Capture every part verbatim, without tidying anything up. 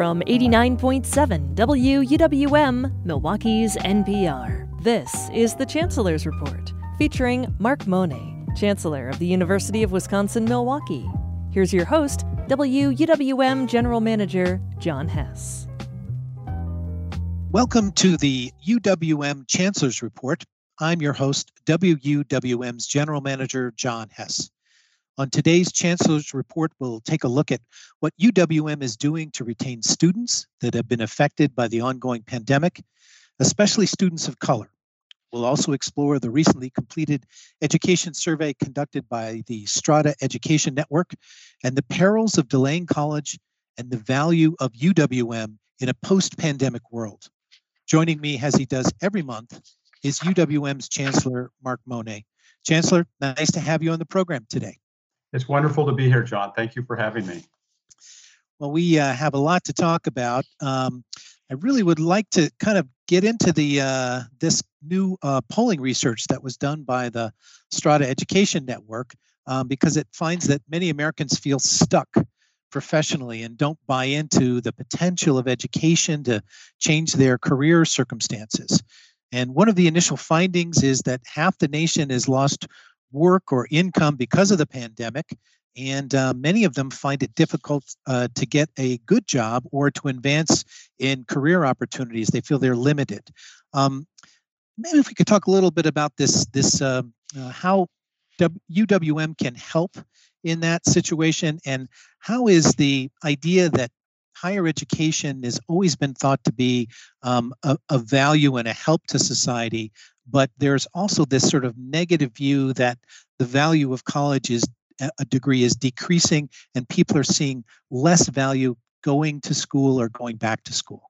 from eighty-nine point seven W U W M, Milwaukee's N P R. This is the Chancellor's Report, featuring Mark Mone, Chancellor of the University of Wisconsin-Milwaukee. Here's your host, W U W M General Manager John Hess. Welcome to the U W M Chancellor's Report. I'm your host, W U W M's General Manager John Hess. On today's Chancellor's Report, we'll take a look at what U W M is doing to retain students that have been affected by the ongoing pandemic, especially students of color. We'll also explore the recently completed education survey conducted by the Strada Education Network and the perils of delaying college and the value of U W M in a post-pandemic world. Joining me, as he does every month, is U W M's Chancellor, Mark Mone. Chancellor, nice to have you on the program today. It's wonderful to be here, John. Thank you for having me. Well, we uh, have a lot to talk about. Um, I really would like to kind of get into the uh, this new uh, polling research that was done by the Strada Education Network um, because it finds that many Americans feel stuck professionally and don't buy into the potential of education to change their career circumstances. And one of the initial findings is that half the nation has lost work or income because of the pandemic, and uh, many of them find it difficult uh, to get a good job or to advance in career opportunities. They feel they're limited. Um, maybe if we could talk a little bit about this, this uh, uh, how U W M can help in that situation, and how is the idea that higher education has always been thought to be um, a, a value and a help to society, but there's also this sort of negative view that the value of college is a degree is decreasing and people are seeing less value going to school or going back to school.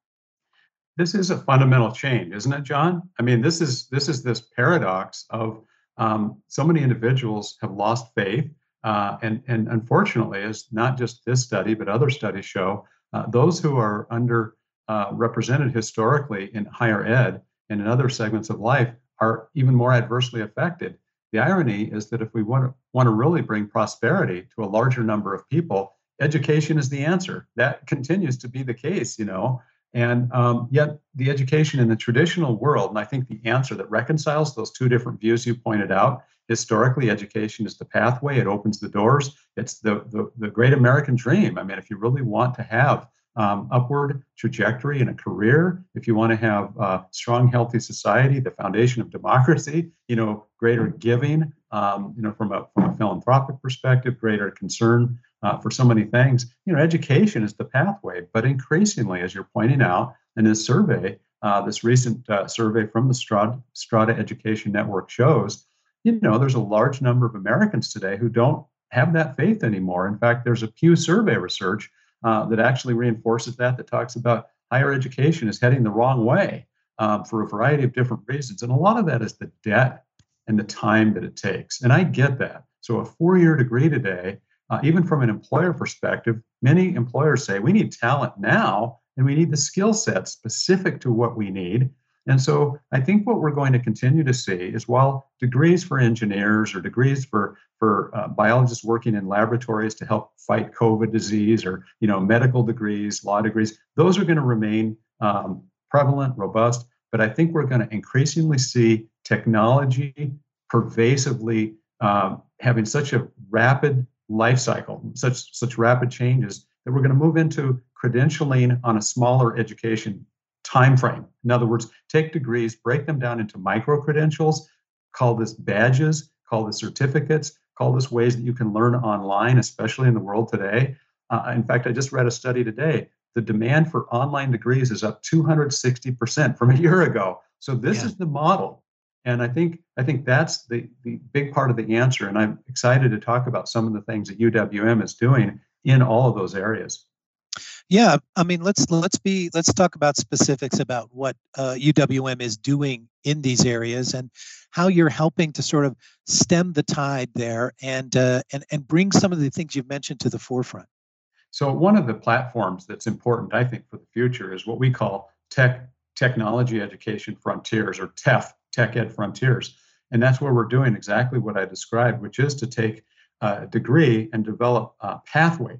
This is a fundamental change, isn't it, John? I mean, this is this is this paradox of um, so many individuals have lost faith, uh, and and unfortunately, as not just this study but other studies show, uh, those who are under uh, represented historically in higher ed and in other segments of life are even more adversely affected. The irony is that if we want to want to really bring prosperity to a larger number of people, education is the answer. That continues to be the case, you know. And um, yet the education in the traditional world, and I think the answer that reconciles those two different views you pointed out, historically, education is the pathway. It opens the doors. It's the, the, the great American dream. I mean, if you really want to have um, upward trajectory in a career, if you want to have a strong, healthy society, the foundation of democracy, you know, greater giving, um, you know, from a, from a philanthropic perspective, greater concern uh, for so many things, you know, education is the pathway. But increasingly, as you're pointing out in this survey, uh, this recent uh, survey from the Strada, Strada Education Network shows, you know, there's a large number of Americans today who don't have that faith anymore. In fact, there's a Pew survey research uh, that actually reinforces that, that talks about higher education is heading the wrong way um, for a variety of different reasons. And a lot of that is the debt and the time that it takes. And I get that. So a four-year degree today, uh, even from an employer perspective, many employers say we need talent now and we need the skill set specific to what we need. And so I think what we're going to continue to see is while degrees for engineers or degrees for, for uh, biologists working in laboratories to help fight COVID disease or, you know, medical degrees, law degrees, those are going to remain um, prevalent, robust. But I think we're going to increasingly see technology pervasively um, having such a rapid life cycle, such, such rapid changes that we're going to move into credentialing on a smaller education time frame. In other words, take degrees, break them down into micro credentials, call this badges, call this certificates, call this ways that you can learn online, especially in the world today. Uh, in fact, I just read a study today. The demand for online degrees is up two hundred sixty percent from a year ago. So this yeah. is the model. And I think I think that's the, the big part of the answer. And I'm excited to talk about some of the things that U W M is doing in all of those areas. Yeah, I mean, let's let's be let's talk about specifics about what uh, U W M is doing in these areas and how you're helping to sort of stem the tide there and uh, and and bring some of the things you've mentioned to the forefront. So one of the platforms that's important, I think, for the future is what we call tech technology education frontiers, or T E F, Tech Ed Frontiers, and that's where we're doing exactly what I described, which is to take a degree and develop uh, pathways.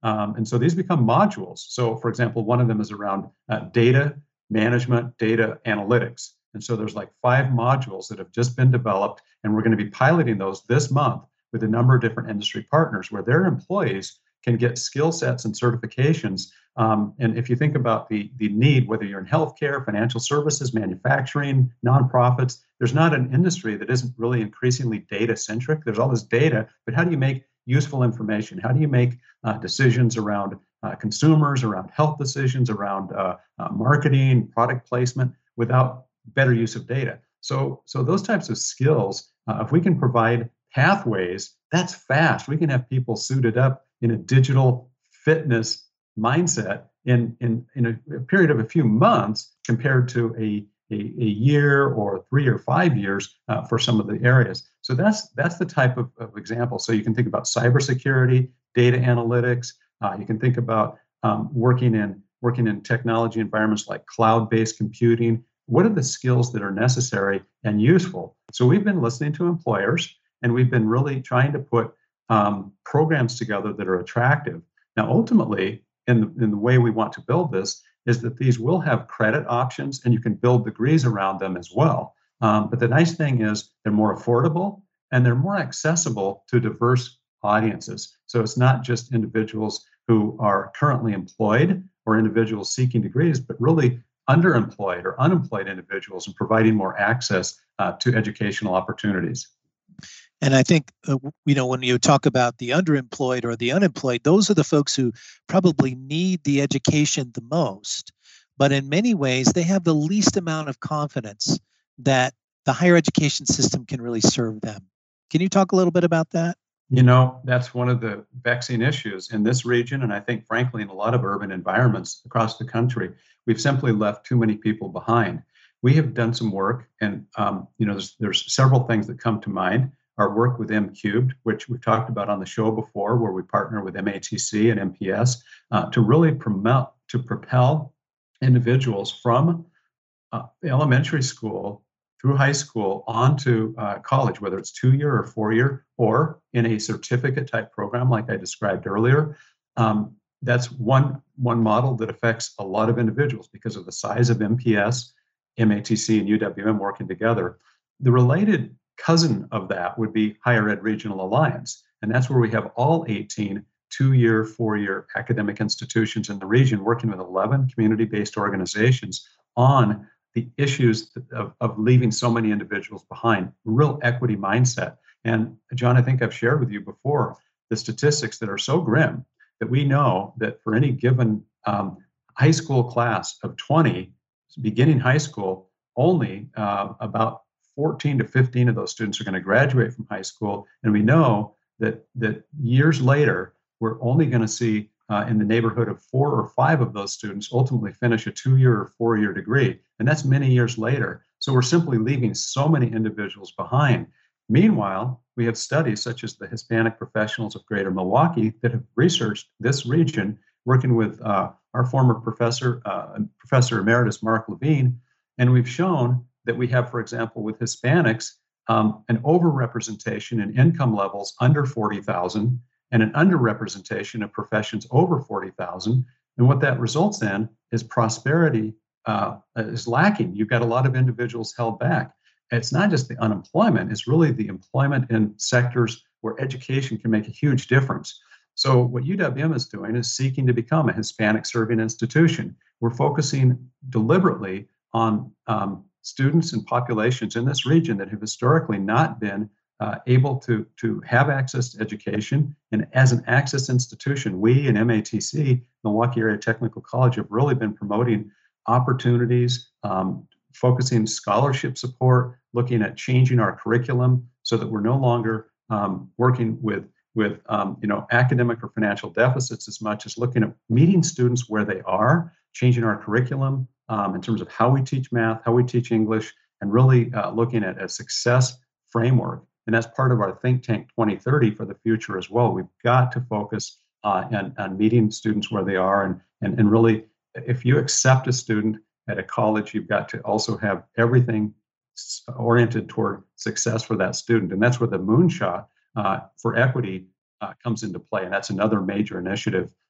Um, and so these become modules. So, for example, one of them is around uh, data management, data analytics. And so there's like five modules that have just been developed, and we're going to be piloting those this month with a number of different industry partners where their employees can get skill sets and certifications. Um, and if you think about the, the need, whether you're in healthcare, financial services, manufacturing, nonprofits, there's not an industry that isn't really increasingly data centric. There's all this data, but how do you make useful information? How do you make uh, decisions around uh, consumers, around health decisions, around uh, uh, marketing, product placement without better use of data? So, so those types of skills, uh, if we can provide pathways, that's fast. We can have people suited up in a digital fitness mindset in, in, in a, a period of a few months compared to a, a, a year or three or five years uh, for some of the areas. So that's that's the type of, of example. So you can think about cybersecurity, data analytics. Uh, you can think about um, working in working in technology environments like cloud-based computing. What are the skills that are necessary and useful? So we've been listening to employers, and we've been really trying to put um, programs together that are attractive. Now, ultimately, in the, in the way we want to build this is that these will have credit options, and you can build degrees around them as well. Um, but the nice thing is they're more affordable and they're more accessible to diverse audiences. So it's not just individuals who are currently employed or individuals seeking degrees, but really underemployed or unemployed individuals, and providing more access uh, to educational opportunities. And I think, uh, you know, when you talk about the underemployed or the unemployed, those are the folks who probably need the education the most. But in many ways, they have the least amount of confidence that the higher education system can really serve them. Can you talk a little bit about that? You know, that's one of the vexing issues in this region, and I think, frankly, in a lot of urban environments across the country. We've simply left too many people behind. We have done some work, and um, you know, there's, there's several things that come to mind. Our work with M Cubed, which we've talked about on the show before, where we partner with M A T C and M P S uh, to really promote, to propel individuals from uh, elementary school through high school onto uh, college, whether it's two-year or four-year, or in a certificate type program like I described earlier. Um, that's one, one model that affects a lot of individuals because of the size of M P S, M A T C, and U W M working together. The related cousin of that would be Higher Ed Regional Alliance, and that's where we have all eighteen two-year, four-year academic institutions in the region working with eleven community-based organizations on the issues of, of leaving so many individuals behind, real equity mindset. And John, I think I've shared with you before the statistics that are so grim that we know that for any given um, high school class of twenty, beginning high school, only uh, about fourteen to fifteen of those students are going to graduate from high school. And we know that, that years later, we're only going to see uh, in the neighborhood of four or five of those students ultimately finish a two-year or four-year degree. And that's many years later. So we're simply leaving so many individuals behind. Meanwhile, we have studies such as the Hispanic Professionals of Greater Milwaukee that have researched this region, working with uh, our former professor, uh, Professor Emeritus Mark Levine. And we've shown that we have, for example, with Hispanics, um, an overrepresentation in income levels under forty thousand and an underrepresentation of professions over forty thousand. And what that results in is prosperity uh, is lacking. You've got a lot of individuals held back. It's not just the unemployment, it's really the employment in sectors where education can make a huge difference. So what U W M is doing is seeking to become a Hispanic serving institution. We're focusing deliberately on um, students and populations in this region that have historically not been uh, able to, to have access to education. And as an access institution, we and M A T C, Milwaukee Area Technical College, have really been promoting opportunities, um, focusing scholarship support, looking at changing our curriculum so that we're no longer um, working with with um, you know, academic or financial deficits as much as looking at meeting students where they are, changing our curriculum um, in terms of how we teach math, how we teach English, and really uh, looking at a success framework. And that's part of our Think Tank twenty thirty for the future as well. We've got to focus uh, on, on meeting students where they are, and, and, and really, if you accept a student at a college, you've got to also have everything oriented toward success for that student. And that's where the moonshot uh, for equity uh, comes into play. And that's another major initiative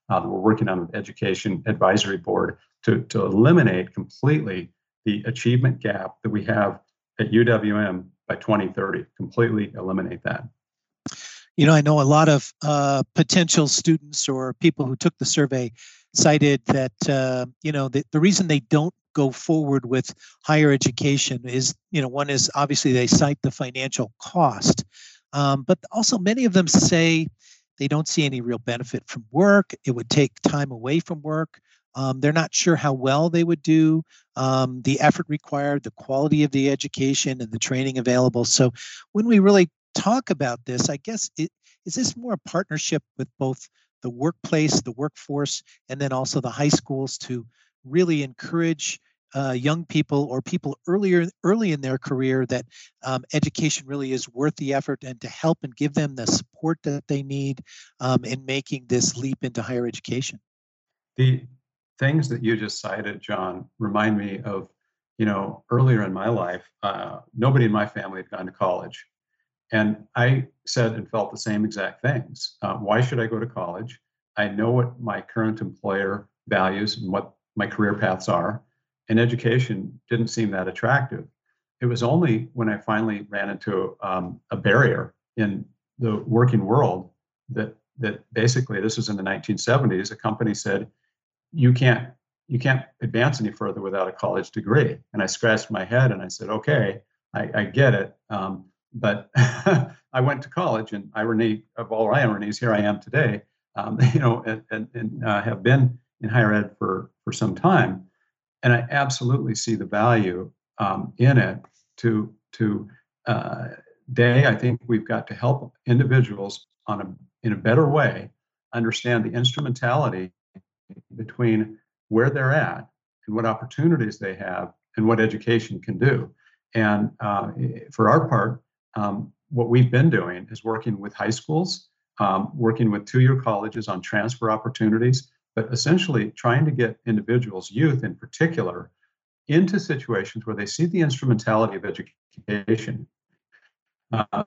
uh, that we're working on with Education Advisory Board to, to eliminate completely the achievement gap that we have at U W M by twenty thirty, completely eliminate that. You know, I know a lot of uh, potential students or people who took the survey cited that, uh, you know, the, the reason they don't go forward with higher education is, you know, one is obviously they cite the financial cost, um, but also many of them say they don't see any real benefit from work. It would take time away from work. Um, they're not sure how well they would do, um, the effort required, the quality of the education and the training available. So when we really talk about this, I guess, it, is this more a partnership with both the workplace, the workforce, and then also the high schools to really encourage uh, young people or people earlier, early in their career that um, education really is worth the effort, and to help and give them the support that they need um, in making this leap into higher education? The things that you just cited, John, remind me of, you know, earlier in my life, uh, nobody in my family had gone to college. And I said and felt the same exact things. Uh, why should I go to college? I know what my current employer values and what my career paths are, and education didn't seem that attractive. It was only when I finally ran into um, a barrier in the working world that that basically, this was in the nineteen seventies, a company said, you can't you can't advance any further without a college degree. And I scratched my head and I said, okay, I, I get it. Um, but I went to college, and irony of all ironies, here I am today, um, you know, and, and, and uh, have been in higher ed for, for some time. And I absolutely see the value um, in it to, to uh, day, I think we've got to help individuals on a, in a better way understand the instrumentality between where they're at and what opportunities they have and what education can do. And uh, for our part, um, what we've been doing is working with high schools, um, working with two-year colleges on transfer opportunities, but essentially trying to get individuals, youth in particular, into situations where they see the instrumentality of education. Uh,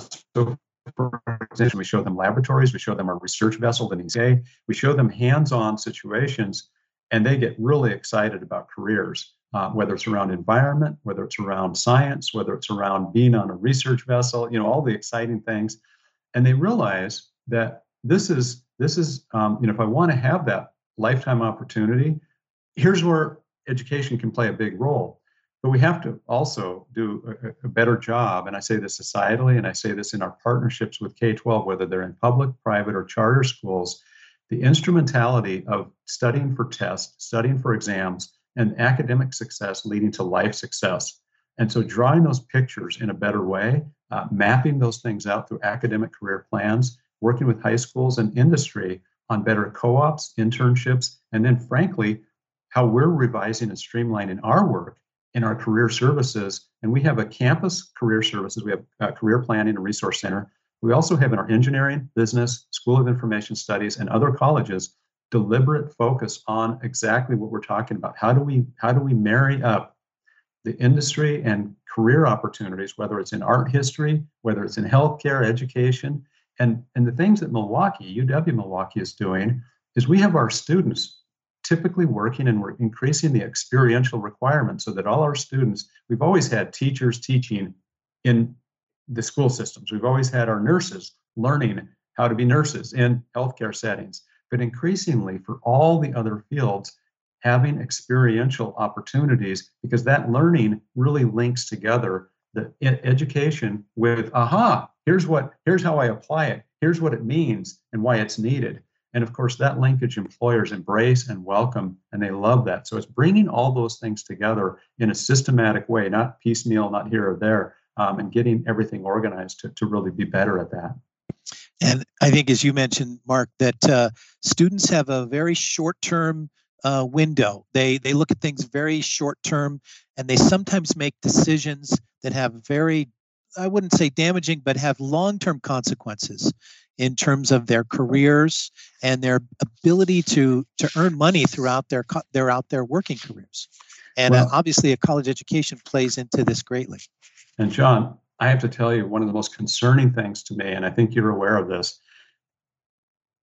so for example, we show them laboratories, we show them our research vessel, the N E S A, we show them hands-on situations, and they get really excited about careers, uh, whether it's around environment, whether it's around science, whether it's around being on a research vessel, you know, all the exciting things. And they realize that this is, this is, um, you know, if I want to have that lifetime opportunity, here's where education can play a big role. But we have to also do a, a better job, and I say this societally, and I say this in our partnerships with K twelve, whether they're in public, private, or charter schools, the instrumentality of studying for tests, studying for exams, and academic success leading to life success. And so drawing those pictures in a better way, uh, mapping those things out through academic career plans, working with high schools and industry on better co-ops, internships, and then frankly, how we're revising and streamlining our work in our career services. And we have a campus career services. We have a career planning and resource center. We also have in our engineering, business, School of Information Studies, and other colleges, deliberate focus on exactly what we're talking about. How do we, how do we marry up the industry and career opportunities, whether it's in art history, whether it's in healthcare, education, and, and the things that Milwaukee, U W Milwaukee is doing is we have our students typically working, and we're increasing the experiential requirements so that all our students, we've always had teachers teaching in the school systems. We've always had our nurses learning how to be nurses in healthcare settings, but increasingly for all the other fields, having experiential opportunities, because that learning really links together the education with, aha, here's what, here's how I apply it. Here's what it means and why it's needed. And of course, that linkage employers embrace and welcome, and they love that. So it's bringing all those things together in a systematic way, not piecemeal, not here or there, um, and getting everything organized to, to really be better at that. And I think, as you mentioned, Mark, that uh, students have a very short-term uh, window. They they look at things very short-term, and they sometimes make decisions that have very, I wouldn't say damaging, but have long-term consequences in terms of their careers and their ability to to earn money throughout their their out there working careers. And well, uh, obviously, a college education plays into this greatly. And John, I have to tell you, one of the most concerning things to me, and I think you're aware of this,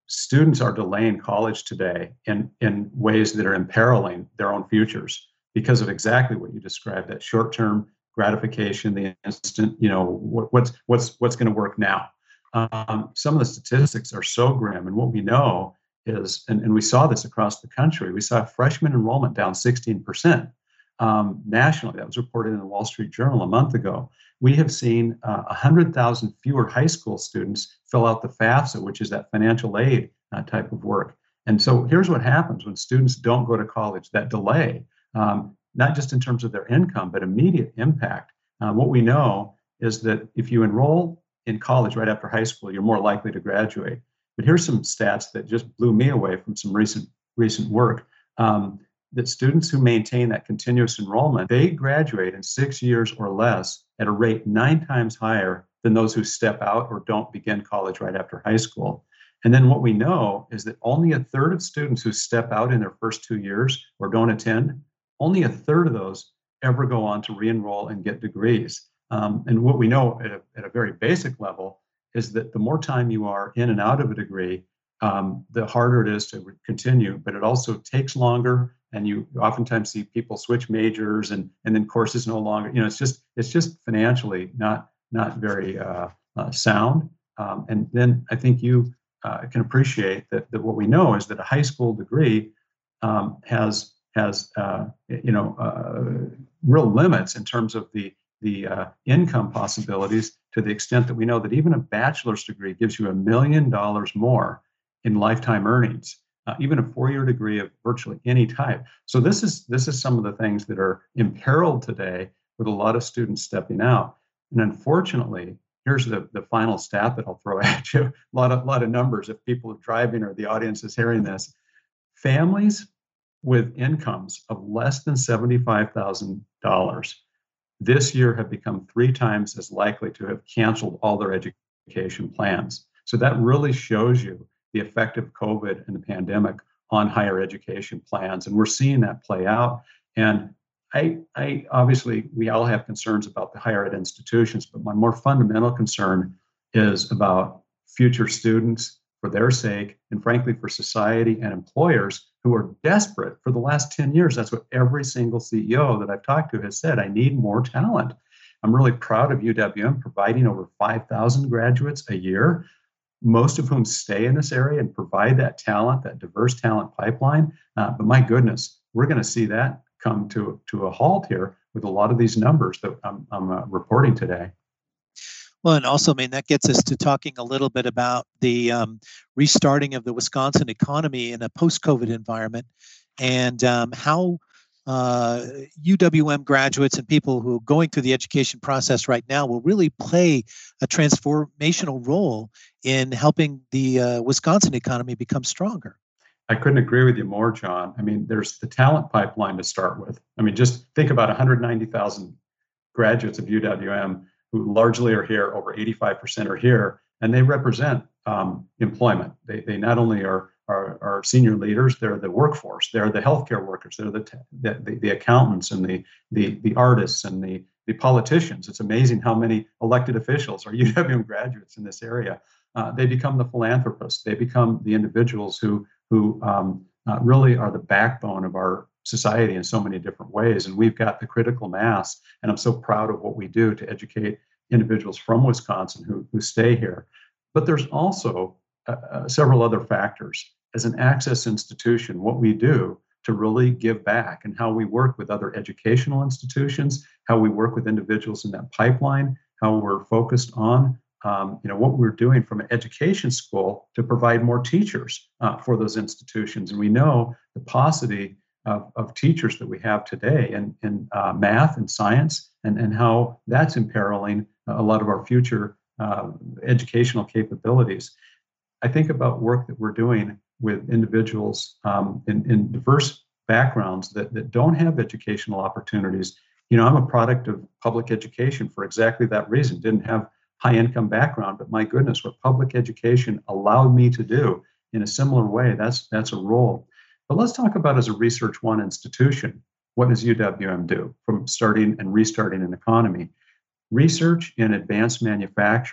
students are delaying college today in, in ways that are imperiling their own futures because of exactly what you described, that short-term gratification, the instant, you know, what, what's what's what's going to work now. Um, some of the statistics are so grim, and what we know is, and, and we saw this across the country, we saw freshman enrollment down sixteen percent um, nationally. That was reported in the Wall Street Journal a month ago. We have seen uh, one hundred thousand fewer high school students fill out the FAFSA, which is that financial aid uh, type of work. And so here's what happens when students don't go to college, that delay, um, not just in terms of their income, but immediate impact. Uh, what we know is that if you enroll in college right after high school, you're more likely to graduate. But here's some stats that just blew me away from some recent recent work. Um, that students who maintain that continuous enrollment, they graduate in six years or less at a rate nine times higher than those who step out or don't begin college right after high school. And then what we know is that only a third of students who step out in their first two years or don't attend, only a third of those ever go on to re-enroll and get degrees. Um, and what we know at a, at a very basic level is that the more time you are in and out of a degree, um, the harder it is to continue, but it also takes longer. And you oftentimes see people switch majors and, and then courses no longer, you know, it's just, it's just financially not, not very uh, uh, sound. Um, and then I think you uh, can appreciate that, that what we know is that a high school degree um, has, has uh, you know, uh, real limits in terms of the, the uh, income possibilities, to the extent that we know that even a bachelor's degree gives you a million dollars more in lifetime earnings. Uh, even a four-year degree of virtually any type. So this is this is some of the things that are imperiled today with a lot of students stepping out. And unfortunately, here's the, the final stat that I'll throw at you. A lot of, lot of numbers if people are driving or the audience is hearing this. Families with incomes of less than seventy-five thousand dollars this year have become three times as likely to have canceled all their education plans. So that really shows you the effect of COVID and the pandemic on higher education plans. And we're seeing that play out. And I, I obviously, we all have concerns about the higher ed institutions, but my more fundamental concern is about future students, for their sake, and frankly, for society and employers who are desperate. For the last ten years, that's what every single C E O that I've talked to has said: I need more talent. I'm really proud of U W M providing over five thousand graduates a year, most of whom stay in this area and provide that talent, that diverse talent pipeline. Uh, but my goodness, we're going to see that come to, to a halt here with a lot of these numbers that I'm, I'm uh, reporting today. Well, and also, I mean, that gets us to talking a little bit about the um, restarting of the Wisconsin economy in a post-COVID environment, and um, how uh, U W M graduates and people who are going through the education process right now will really play a transformational role in helping the uh, Wisconsin economy become stronger. I couldn't agree with you more, John. I mean, there's the talent pipeline to start with. I mean, just think about one hundred ninety thousand graduates of U W M who largely are here, over eighty-five percent are here, and they represent um, employment. They, they not only are, are, are senior leaders, they're the workforce, they're the healthcare workers, they're the, the, the, the accountants and the, the, the artists and the, the politicians. It's amazing how many elected officials are U W M graduates in this area. Uh, they become the philanthropists. They become the individuals who, who um, uh, really are the backbone of our society in so many different ways. And we've got the critical mass, and I'm so proud of what we do to educate individuals from Wisconsin who, who stay here. But there's also uh, uh, several other factors. As an access institution, what we do to really give back, and how we work with other educational institutions, how we work with individuals in that pipeline, how we're focused on Um, you know, what we're doing from an education school to provide more teachers uh, for those institutions. And we know the paucity of, of teachers that we have today in, in uh, math and science, and, and how that's imperiling a lot of our future uh, educational capabilities. I think about work that we're doing with individuals um, in, in diverse backgrounds that, that don't have educational opportunities. You know, I'm a product of public education for exactly that reason. Didn't have high income background, but my goodness, what public education allowed me to do in a similar way, that's that's a role. But let's talk about, as a Research One institution, what does U W M do from starting and restarting an economy? Research in advanced manufacturing.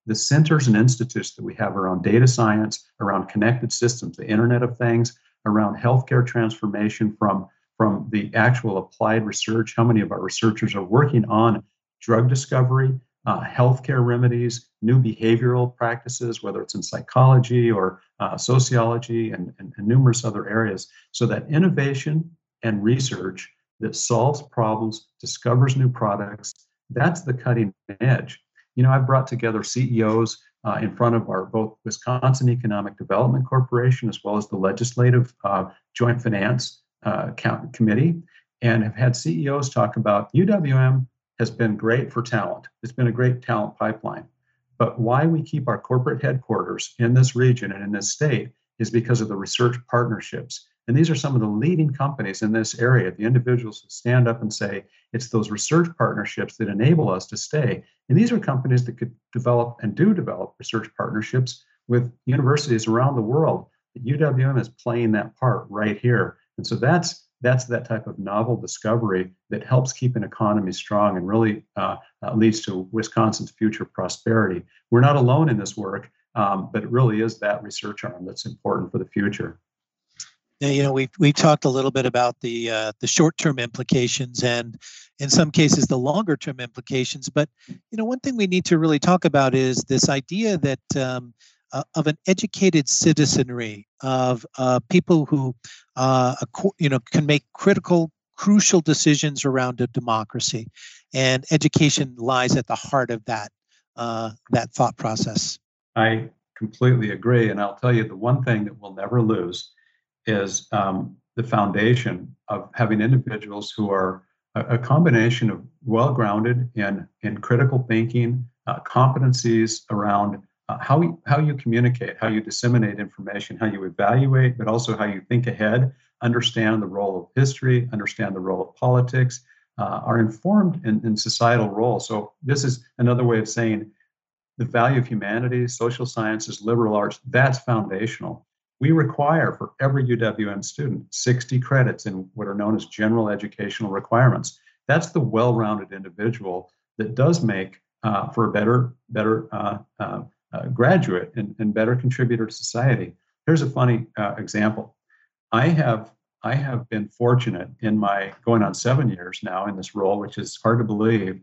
the centers and institutes that we have around data science, around connected systems, the Internet of Things, around healthcare transformation from, from the actual applied research. How many of our researchers are working on drug discovery, uh, healthcare remedies, new behavioral practices, whether it's in psychology or uh, sociology and, and, and numerous other areas, so that innovation and research that solves problems, discovers new products, that's the cutting edge. You know, I've brought together C E Os uh, in front of our both Wisconsin Economic Development Corporation as well as the Legislative uh, Joint Finance uh, Committee, and have had C E Os talk about U W M has been great for talent. It's been a great talent pipeline. But why we keep our corporate headquarters in this region and in this state is because of the research partnerships. And these are some of the leading companies in this area, the individuals who stand up and say, it's those research partnerships that enable us to stay. And these are companies that could develop and do develop research partnerships with universities around the world. U W M is playing that part right here. And so that's that's that type of novel discovery that helps keep an economy strong and really uh, uh, leads to Wisconsin's future prosperity. We're not alone in this work, um, but it really is that research arm that's important for the future. Yeah, you know, we we talked a little bit about the uh, the short-term implications and, in some cases, the longer-term implications. But you know, one thing we need to really talk about is this idea that um, uh, of an educated citizenry, of uh, people who uh, you know can make critical, crucial decisions around a democracy, and education lies at the heart of that uh, that thought process. I completely agree, and I'll tell you the one thing that we'll never lose is um, the foundation of having individuals who are a, a combination of well-grounded in, in critical thinking, uh, competencies around uh, how, we, how you communicate, how you disseminate information, how you evaluate, but also how you think ahead, understand the role of history, understand the role of politics, uh, are informed in, in societal roles. So this is another way of saying the value of humanities, social sciences, liberal arts, that's foundational. We require for every U W M student sixty credits in what are known as general educational requirements. That's the well-rounded individual that does make uh, for a better, better uh, uh, uh, graduate and, and better contributor to society. Here's a funny uh, example. I have I have been fortunate in my going on seven years now in this role, which is hard to believe,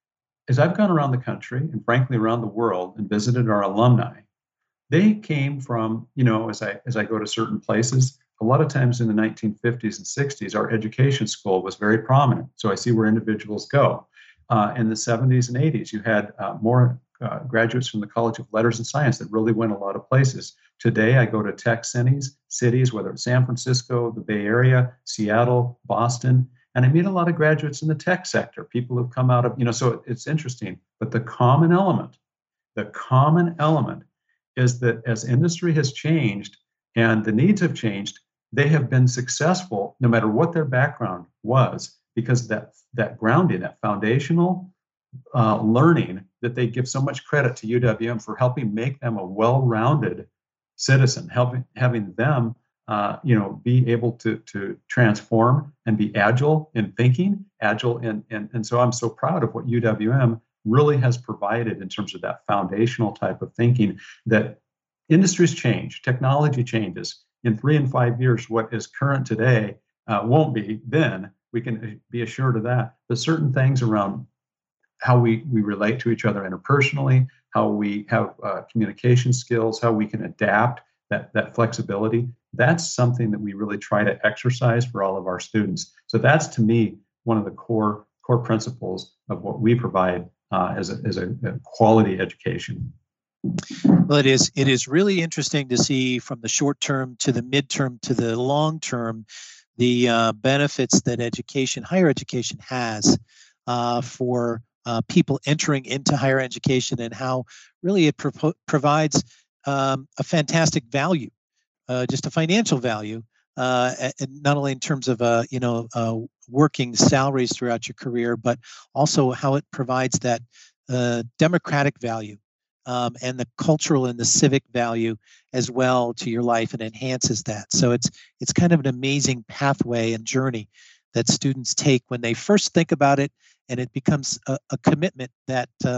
as I've gone around the country and frankly around the world and visited our alumni. They came from, you know, as I as I go to certain places, a lot of times in the nineteen fifties and sixties, our education school was very prominent. So I see where individuals go. Uh, in the seventies and eighties, you had uh, more uh, graduates from the College of Letters and Science that really went a lot of places. Today, I go to tech cities, cities, whether it's San Francisco, the Bay Area, Seattle, Boston, and I meet a lot of graduates in the tech sector, people who've come out of, you know, so it's interesting. But the common element, the common element is that as industry has changed and the needs have changed, they have been successful no matter what their background was, because that that grounding, that foundational uh, learning that they give so much credit to U W M for helping make them a well-rounded citizen, helping having them uh, you know be able to to transform and be agile in thinking, agile in and and so I'm so proud of what U W M really has provided in terms of that foundational type of thinking. That industries change, technology changes. In three and five years, what is current today uh, won't be then. We can be assured of that. But certain things around how we, we relate to each other interpersonally, how we have uh, communication skills, how we can adapt, that, that flexibility, that's something that we really try to exercise for all of our students. So that's, to me, one of the core core principles of what we provide Uh, as, a, as a, a quality education. Well, it is it is really interesting to see from the short term to the midterm to the long term the uh, benefits that education, higher education, has uh, for uh, people entering into higher education, and how really it pro- provides um, a fantastic value, uh, just a financial value, uh, and not only in terms of uh, you know uh, working salaries throughout your career, but also how it provides that uh, democratic value um, and the cultural and the civic value as well to your life, and enhances that. So it's it's kind of an amazing pathway and journey that students take when they first think about it, and it becomes a, a commitment that um, they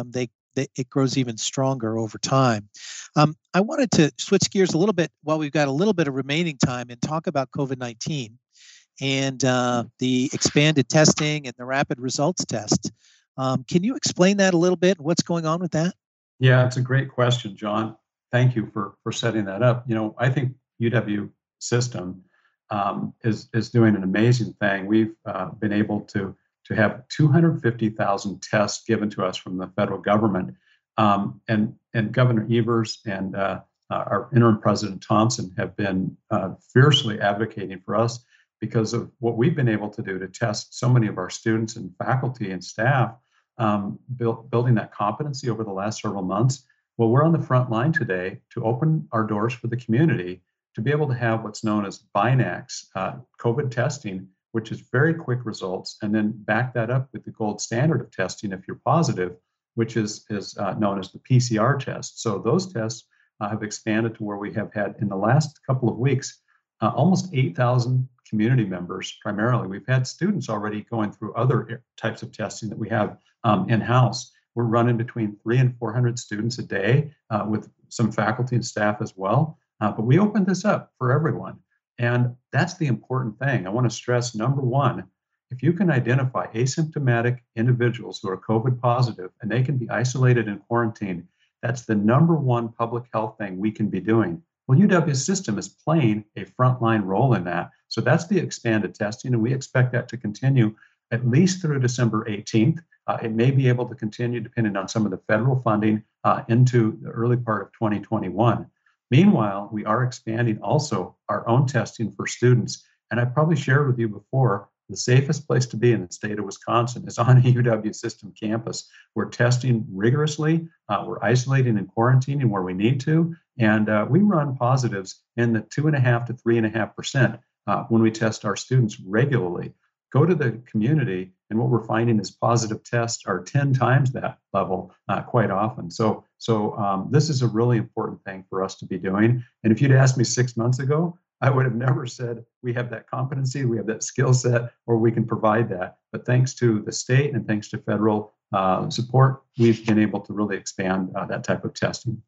it grows even stronger over time. Um, I wanted to switch gears a little bit while we've got a little bit of remaining time and talk about COVID nineteen and uh, the expanded testing and the rapid results test. Um, can you explain that a little bit? What's going on with that? Yeah, it's a great question, John. Thank you for for setting that up. You know, I think U W system um, is is doing an amazing thing. We've uh, been able to to have two hundred fifty thousand tests given to us from the federal government, um, and and Governor Evers and uh, uh, our interim President Thompson have been uh, fiercely advocating for us because of what we've been able to do to test so many of our students and faculty and staff, um, build, building that competency over the last several months. Well, we're on the front line today to open our doors for the community to be able to have what's known as Binax uh, COVID testing, which is very quick results, and then back that up with the gold standard of testing if you're positive, which is, is uh, known as the P C R test. So those tests uh, have expanded to where we have had in the last couple of weeks uh, almost eight thousand community members primarily. We've had students already going through other types of testing that we have um, in-house. We're running between three and four hundred students a day uh, with some faculty and staff as well. Uh, but we opened this up for everyone. And that's the important thing. I want to stress, number one, if you can identify asymptomatic individuals who are COVID positive and they can be isolated and quarantined, that's the number one public health thing we can be doing. Well, U W's system is playing a frontline role in that. So that's the expanded testing, and we expect that to continue at least through December eighteenth. Uh, it may be able to continue, depending on some of the federal funding, uh, into the early part of twenty twenty-one. Meanwhile, we are expanding also our own testing for students. And I probably shared with you before, the safest place to be in the state of Wisconsin is on a U W system campus. We're testing rigorously. Uh, we're isolating and quarantining where we need to. And uh, we run positives in the two and a half to three and a half percent uh, when we test our students regularly. Go to the community, and what we're finding is positive tests are ten times that level uh, quite often. So, so um, this is a really important thing for us to be doing. And if you'd asked me six months ago, I would have never said we have that competency, we have that skill set, or we can provide that. But thanks to the state and thanks to federal uh, support, we've been able to really expand uh, that type of testing.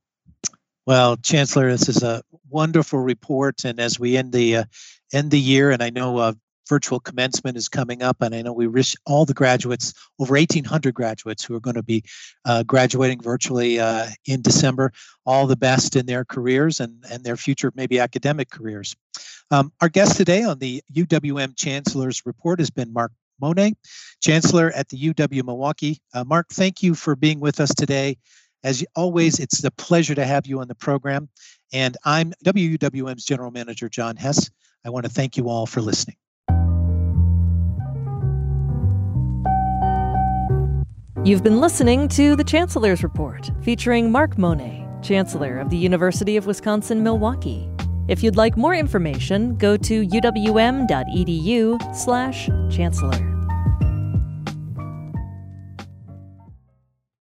Well, Chancellor, this is a wonderful report. And as we end the uh, end the year, and I know uh, virtual commencement is coming up, and I know we wish all the graduates, over eighteen hundred graduates who are going to be uh, graduating virtually uh, in December, all the best in their careers and, and their future, maybe academic careers. Um, our guest today on the U W M Chancellor's Report has been Mark Mone, Chancellor at the U W Milwaukee. Uh, Mark, thank you for being with us today. As always, it's a pleasure to have you on the program. And I'm W W M's General Manager, John Hess. I want to thank you all for listening. You've been listening to The Chancellor's Report, featuring Mark Mone, Chancellor of the University of Wisconsin-Milwaukee. If you'd like more information, go to uwm.edu slash chancellor.